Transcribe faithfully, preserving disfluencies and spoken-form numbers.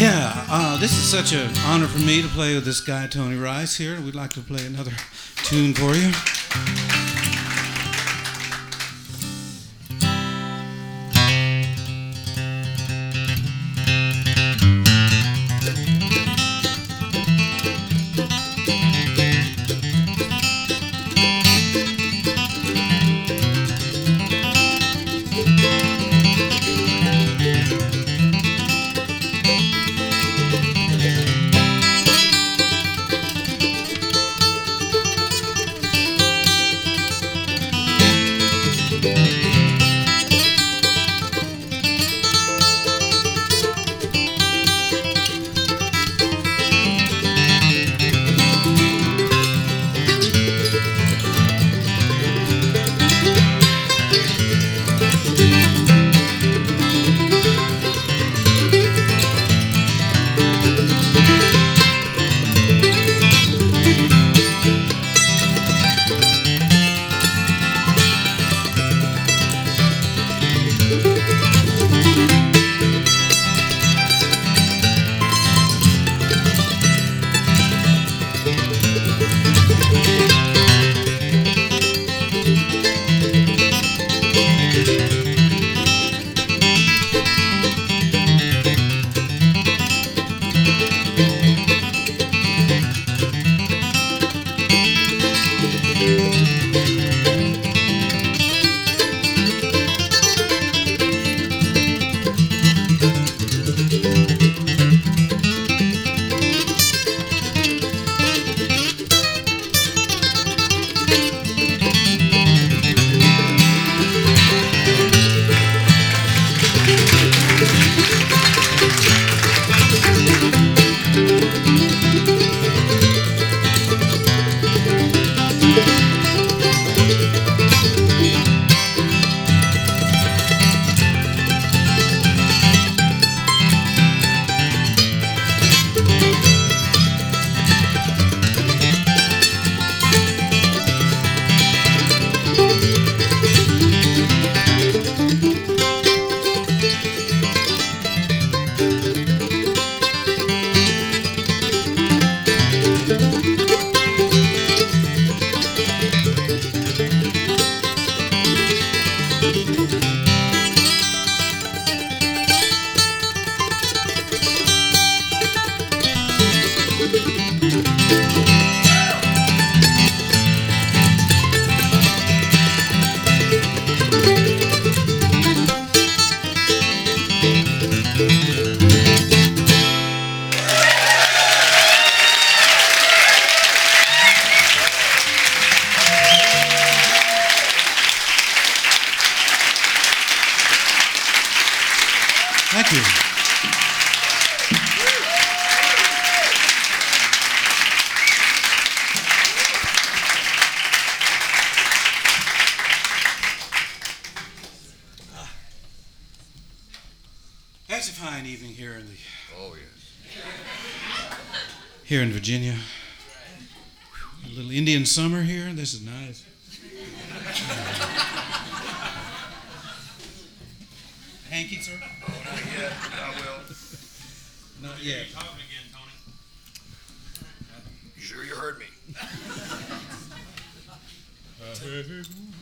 Yeah, uh, this is such an honor for me to play with this guy, Tony Rice, here. We'd like to play another tune for you. Thank you. It's a fine evening here in the oh yes here in Virginia. A little Indian summer here. This is nice. Hanky, sir? Oh, not yet. I will. Not yet. You're talking again, Tony. You sure you heard me? Uh,